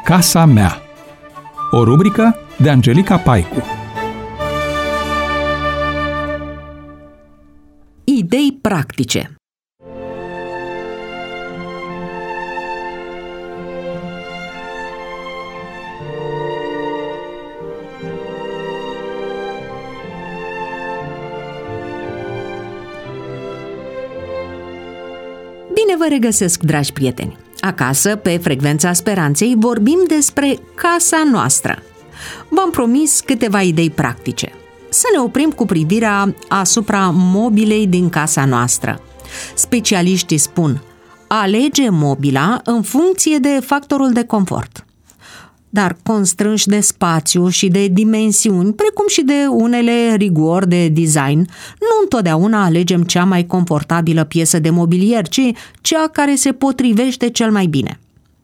Casa mea. O rubrică de Angelica Paicu. Idei practice. Bine vă regăsesc, dragi prieteni! Acasă, pe Frecvența Speranței, vorbim despre casa noastră. V-am promis câteva idei practice. Să ne oprim cu privirea asupra mobilei din casa noastră. Specialiștii spun: alege mobila în funcție de factorul de confort. Dar constrânși de spațiu și de dimensiuni, precum și de unele rigori de design, nu întotdeauna alegem cea mai confortabilă piesă de mobilier, ci cea care se potrivește cel mai bine.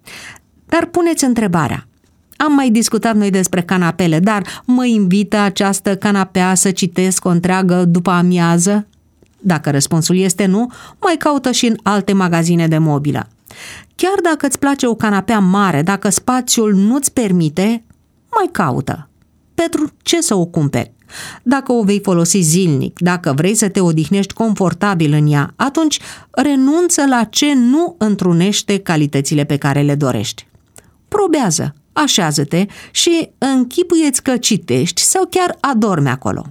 Dar puneți întrebarea: am mai discutat noi despre canapele, dar mă invită această canapea să citesc o întreagă după amiază? Dacă răspunsul este nu, mai caută și în alte magazine de mobilă. Chiar dacă îți place o canapea mare, dacă spațiul nu-ți permite, mai caută. Pentru ce să o cumperi? Dacă o vei folosi zilnic, dacă vrei să te odihnești confortabil în ea, atunci renunță la ce nu întrunește calitățile pe care le dorești. Probează, așează-te și închipuie-ți că citești sau chiar adormi acolo.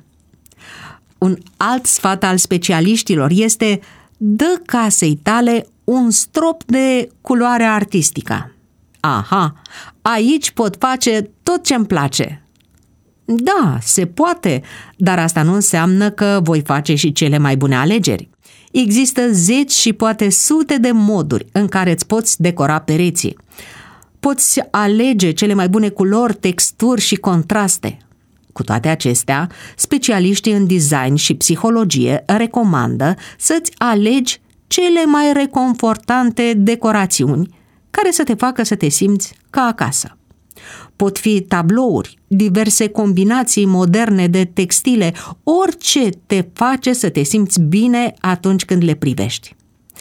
Un alt sfat al specialiștilor este: dă casei tale un strop de culoare artistică. Aha, aici pot face tot ce-mi place. Da, se poate, dar asta nu înseamnă că voi face și cele mai bune alegeri. Există zeci și poate sute de moduri în care îți poți decora pereții. Poți alege cele mai bune culori, texturi și contraste. Cu toate acestea, specialiștii în design și psihologie recomandă să-ți alegi cele mai reconfortante decorațiuni care să te facă să te simți ca acasă. Pot fi tablouri, diverse combinații moderne de textile, orice te face să te simți bine atunci când le privești.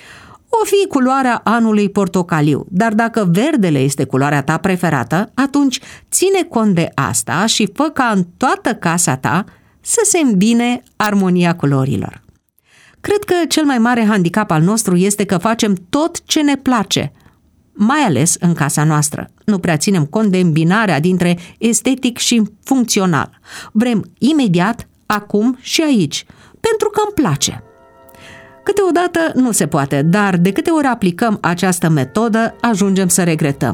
O fi culoarea anului portocaliu, dar dacă verdele este culoarea ta preferată, atunci ține cont de asta și fă ca în toată casa ta să se îmbine armonia culorilor. Cred că cel mai mare handicap al nostru este că facem tot ce ne place, mai ales în casa noastră. Nu prea ținem cont de îmbinarea dintre estetic și funcțional. Vrem imediat, acum și aici, pentru că îmi place. Câteodată nu se poate, dar de câte ori aplicăm această metodă, ajungem să regretăm.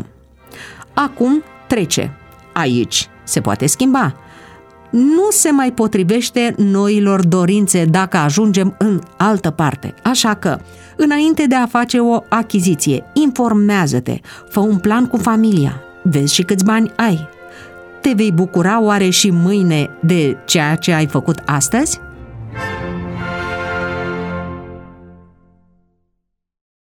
Acum trece, aici se poate schimba. Nu se mai potrivește noilor dorințe dacă ajungem în altă parte. Așa că, înainte de a face o achiziție, informează-te, fă un plan cu familia, vezi și câți bani ai. Te vei bucura oare și mâine de ceea ce ai făcut astăzi?